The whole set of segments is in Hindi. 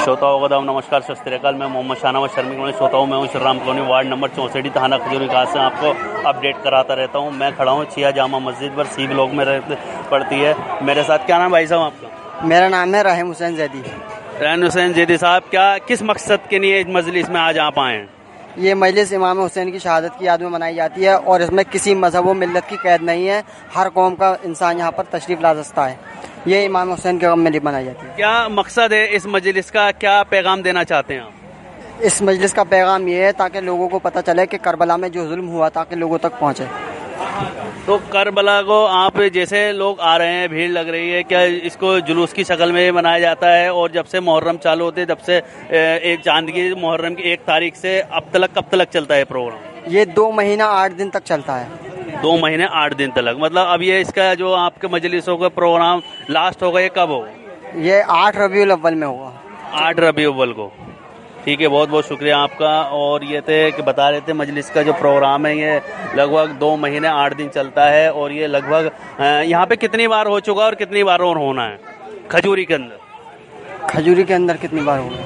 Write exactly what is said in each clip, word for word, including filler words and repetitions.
श्रोताओं को दाम नमस्कार सत श्री अकाल। मैं मोहम्मद शाहनवाज शर्मा श्रोताओं में हूँ Shri Ram colony ward number चौंसठ थाना खजूरी घाट से आपको अपडेट कराता रहता हूँ। मैं खड़ा हूँ छिया जामा मस्जिद पर, सी ब्लॉक में रहते पड़ती है। मेरे साथ क्या नाम भाई साहब आपका? मेरा नाम है रहम हुसैन जैदी। रहम हुसैन जैदी साहब, क्या किस मकसद के लिए इस मजलिस में आज आप आए हैं? ये मजलिस इमाम हुसैन की शहादत की याद में मनाई जाती है और इसमें किसी मजहब व मिल्लत की कैद नहीं है। हर कौम का इंसान यहाँ पर तशरीफ ला सकता है। ये इमाम हुसैन के गम में मनाई जाती है। क्या मकसद है इस मजलिस का, क्या पैगाम देना चाहते हैं आप? इस मजलिस का पैगाम ये है ताकि लोगों को पता चले कि करबला में जो जुल्म हुआ ताकि लोगों तक पहुँचे। तो करबला को आप जैसे लोग आ रहे हैं, भीड़ लग रही है, क्या इसको जुलूस की शक्ल में मनाया जाता है? और जब से मुहर्रम चालू होते जब से एक चांद की मुहर्रम की एक तारीख से अब तक कब तक चलता है प्रोग्राम? ये दो महीना आठ दिन तक चलता है। दो महीने आठ दिन तक, मतलब अब ये इसका जो आपके मजलिसों का प्रोग्राम लास्ट होगा ये कब होगा? ये आठ रबीउल अव्वल में होगा। आठ रबीउल अव्वल को। ठीक है, बहुत बहुत शुक्रिया आपका। और ये थे कि बता रहे थे मजलिस का जो प्रोग्राम है ये लगभग दो महीने आठ दिन चलता है। और ये लगभग यहाँ पे कितनी बार हो चुका और कितनी बार और होना है खजूरी के अंदर? खजूरी के अंदर कितनी बार होगा?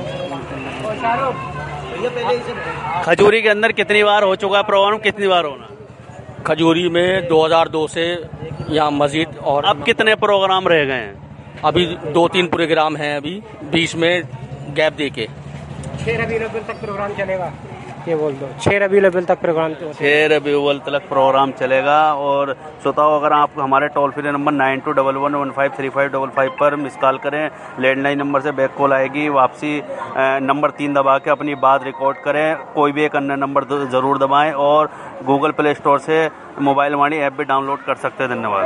खजूरी के अंदर कितनी बार हो चुका प्रोग्राम, कितनी बार होना? खजूरी में दो हज़ार दो से यहाँ मस्जिद। और अब कितने प्रोग्राम रह गए हैं? अभी दो तीन प्रोग्राम हैं, अभी बीच में गैप देके। छह रबीउल अव्वल तक प्रोग्राम चलेगा। ये बोल दो छह रबीउल अव्वल तक प्रोग्राम छह रबीउल अव्वल तक प्रोग्राम चलेगा। और श्रोताओं, अगर आप हमारे toll free number nine two double one one five three five double five पर मिस कॉल करें, लैंडलाइन नंबर से बैक कॉल आएगी, वापसी नंबर तीन दबा के अपनी बात रिकॉर्ड करें। कोई भी एक अन्य नंबर ज़रूर दबाएं और गूगल प्ले स्टोर से मोबाइल वाणी ऐप भी डाउनलोड कर सकते हैं। धन्यवाद।